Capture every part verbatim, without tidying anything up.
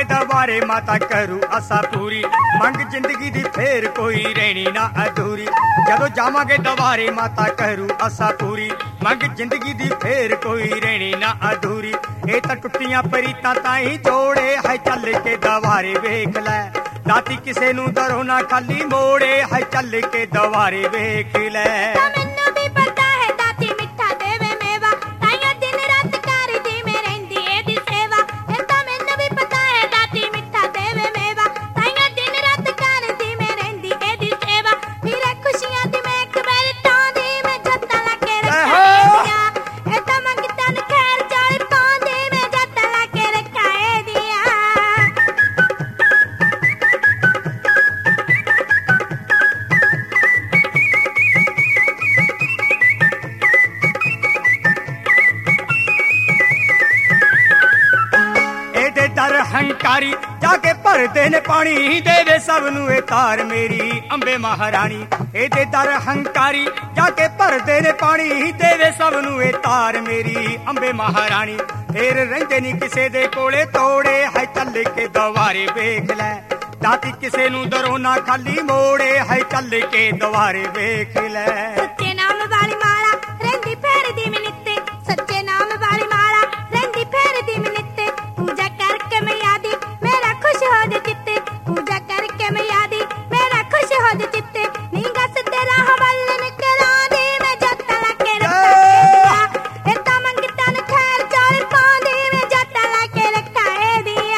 जावांगे दवारे माता करू असा पूरी मंग जिंदगी दी फेर कोई रहनी ना अधूरी जदों जावांगे दवारे माता करू असा पूरी मंग जिंदगी दी फेर कोई रहनी ना अधूरी ए तां टुट्टियां परीतां ताईं जोड़े है चल के दवारे वेख लै दाती किसे नूं दरों ना खाली मोड़े है चल के दवारे वेख लै हंकारी जाके भरदे ने पानी देवे सब नूं ए तार मेरी अंबे महारानी एदे दर हंकारी जाके भरदे ने पानी देवे सब नूं ए तार मेरी अंबे महारानी फेर रहिंदे नी किसे दे कोले तोड़े है चल के दवारे वेख लै दाती किसे नूं दरों ना खाली मोड़े है चल के दवारे वेख लै सच्चे नाम वाली माला रहिंदी फेरदी मिनिते सच्चे नाम वाली माला रहिंदी फेरदी मिनिते पूजा करके मैया दी मेरा खुश हो दे चित्ते पूजा करके मैया दी मेरा खुश हो दे चित्ते नींगा से तेरा हवाले करा दी मैं जत्ता लाके रखा ए ता मंगता न खैर चल पांदी मैं जत्ता लाके रखा ए दिया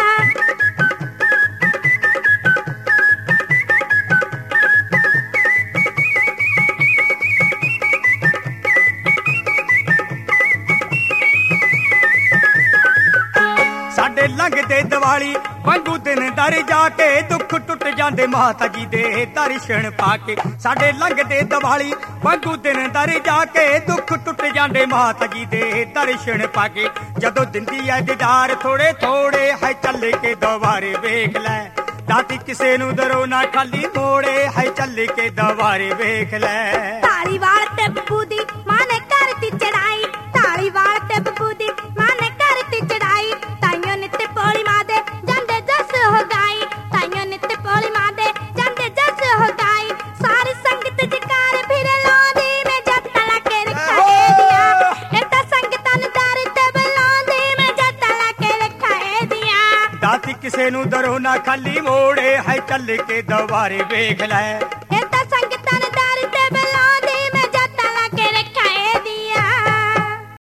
साडे लंघदे दिवाली वांगू दिन दर जाके दुख टुट जांदे माता जी दे दर्शन पाके साडे लंघदे दिवाली वांगू दिन दर जाके दुख टुट जांदे माता जी दे दर्शन पाके जदों दिंदी है दीदार थोड़े थोड़े है चल के दवारे वेख लै दाती किसे नूं दरों ना खाली मोड़े है चल के दवारे वेख लै ताली वाल ते बब्बू दी मां ने करती चढ़ाई ताली वाल ते बब्बू दी मां ने करती चढ़ाई ताइयों नित्ते पोली मां दे जांदे जस हो गाई ताइयों नित्ते पोली मां दे जांदे जस हो गाई सारी संगत जकार फिर लांदी मैं जत्ता लाके रखा ए दिया ए ता संगतां नूं दार ते बुलांदी मैं जत्ता लाके रखा ए दिया दाती किसे नूं दरों ना खाली मोड़े है चल के दवारे वेख लै।